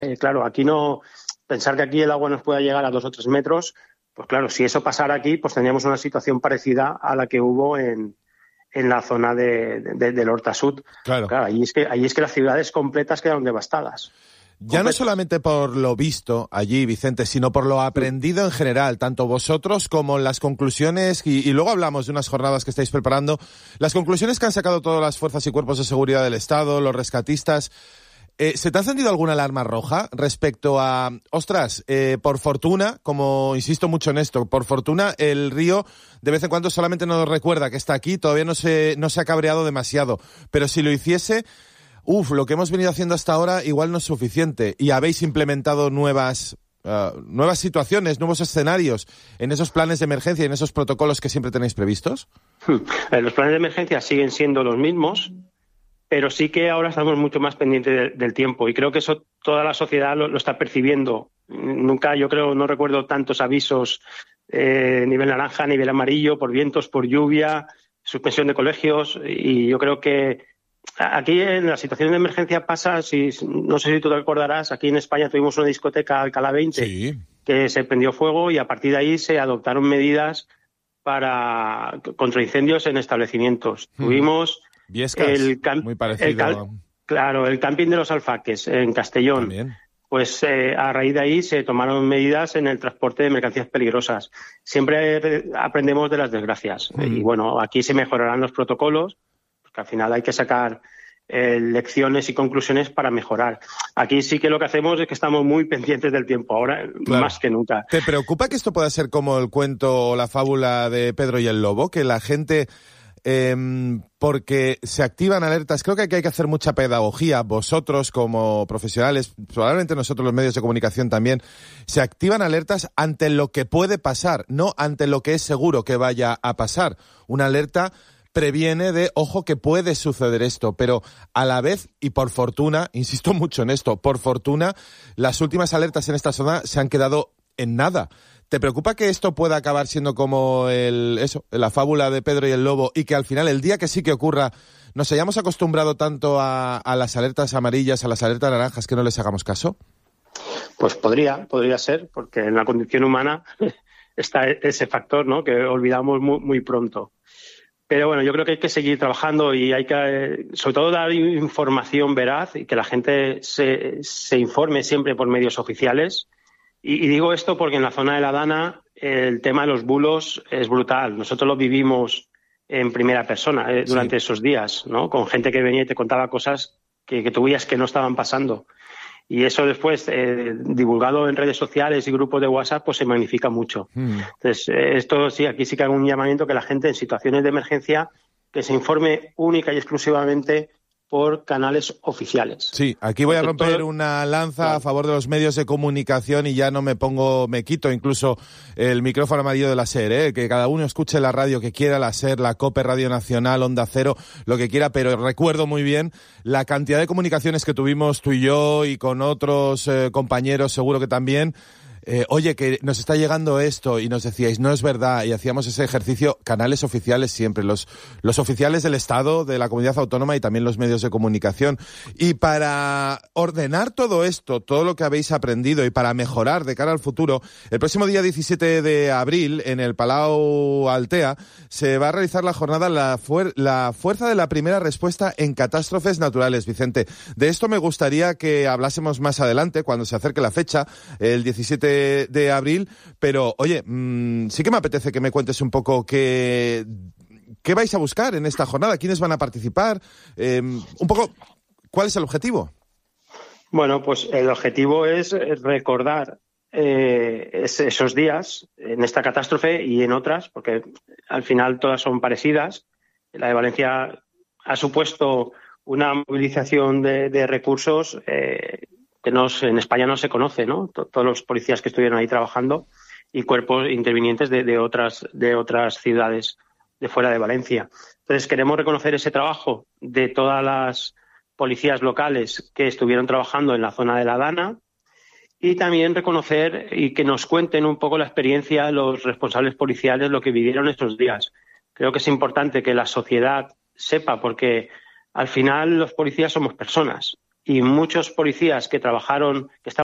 Claro, aquí no, pensar que aquí el agua nos pueda llegar a 2 o 3 metros, pues claro, si eso pasara aquí, pues tendríamos una situación parecida a la que hubo en la zona del Horta Sud. Claro. Claro, ahí es que las ciudades completas quedaron devastadas. Ya no solamente por lo visto allí, Vicente, sino por lo aprendido en general, tanto vosotros como las conclusiones, y luego hablamos de unas jornadas que estáis preparando, las conclusiones que han sacado todas las fuerzas y cuerpos de seguridad del Estado, los rescatistas. ¿Se te ha encendido alguna alarma roja respecto a, por fortuna, como insisto mucho en esto, por fortuna el río de vez en cuando solamente nos recuerda que está aquí, todavía no se ha cabreado demasiado, pero si lo hiciese, lo que hemos venido haciendo hasta ahora igual no es suficiente, y habéis implementado nuevas situaciones, nuevos escenarios en esos planes de emergencia y en esos protocolos que siempre tenéis previstos? Los planes de emergencia siguen siendo los mismos, pero sí que ahora estamos mucho más pendientes del tiempo, y creo que eso toda la sociedad lo está percibiendo. Nunca, no recuerdo tantos avisos nivel naranja, nivel amarillo, por vientos, por lluvia, suspensión de colegios, y yo creo que aquí en la situación de emergencia pasa, no sé si tú te acordarás, aquí en España tuvimos una discoteca Alcalá 20 sí, que se prendió fuego, y a partir de ahí se adoptaron medidas contra incendios en establecimientos. Tuvimos Viescas, muy parecido. Claro, el camping de los Alfaques en Castellón. También. Pues a raíz de ahí se tomaron medidas en el transporte de mercancías peligrosas. Siempre aprendemos de las desgracias. Y bueno, aquí se mejorarán los protocolos, porque al final hay que sacar lecciones y conclusiones para mejorar. Aquí sí que lo que hacemos es que estamos muy pendientes del tiempo, ahora claro, más que nunca. ¿Te preocupa que esto pueda ser como el cuento o la fábula de Pedro y el Lobo? Que la gente... porque se activan alertas. Creo que aquí hay que hacer mucha pedagogía. Vosotros como profesionales, probablemente nosotros los medios de comunicación también, se activan alertas ante lo que puede pasar, no ante lo que es seguro que vaya a pasar. Una alerta previene de, ojo, que puede suceder esto, pero a la vez, y por fortuna, insisto mucho en esto, por fortuna, las últimas alertas en esta zona se han quedado en nada. ¿Te preocupa que esto pueda acabar siendo como la fábula de Pedro y el Lobo, y que al final, el día que sí que ocurra, nos hayamos acostumbrado tanto a las alertas amarillas, a las alertas naranjas, que no les hagamos caso? Pues podría ser, porque en la condición humana está ese factor, ¿no?, que olvidamos muy, muy pronto. Pero bueno, yo creo que hay que seguir trabajando, y hay que, sobre todo, dar información veraz y que la gente se informe siempre por medios oficiales. Y digo esto porque en la zona de la Dana el tema de los bulos es brutal. Nosotros lo vivimos en primera persona durante esos días, ¿no?, con gente que venía y te contaba cosas que tú veías que no estaban pasando. Y eso después, divulgado en redes sociales y grupos de WhatsApp, pues se magnifica mucho. Entonces, esto sí, aquí sí que hago un llamamiento que la gente en situaciones de emergencia que se informe única y exclusivamente por canales oficiales. Sí, aquí voy a romper una lanza a favor de los medios de comunicación, y ya no me quito incluso el micrófono amarillo de la SER, que cada uno escuche la radio que quiera, la SER, la COPE, Radio Nacional, Onda Cero, lo que quiera, pero recuerdo muy bien la cantidad de comunicaciones que tuvimos tú y yo, y con otros compañeros seguro que también. Oye, que nos está llegando esto, y nos decíais, no es verdad, y hacíamos ese ejercicio, canales oficiales siempre, los oficiales del Estado, de la comunidad autónoma, y también los medios de comunicación. Y para ordenar todo esto, todo lo que habéis aprendido, y para mejorar de cara al futuro, el próximo día 17 de abril, en el Palau Altea, se va a realizar la jornada La Fuerza de la Primera Respuesta en Catástrofes Naturales. Vicente, de esto me gustaría que hablásemos más adelante, cuando se acerque la fecha, el 17 de abril, pero oye, sí que me apetece que me cuentes un poco qué vais a buscar en esta jornada, quiénes van a participar, un poco, ¿cuál es el objetivo? Bueno, pues el objetivo es recordar esos días en esta catástrofe y en otras, porque al final todas son parecidas. La de Valencia ha supuesto una movilización de recursos que en España no se conoce, ¿no? Todos los policías que estuvieron ahí trabajando, y cuerpos intervinientes de otras ciudades de fuera de Valencia. Entonces, queremos reconocer ese trabajo de todas las policías locales que estuvieron trabajando en la zona de la Dana, y también reconocer y que nos cuenten un poco la experiencia los responsables policiales, lo que vivieron estos días. Creo que es importante que la sociedad sepa, porque al final los policías somos personas. y muchos policías que trabajaron, que estaban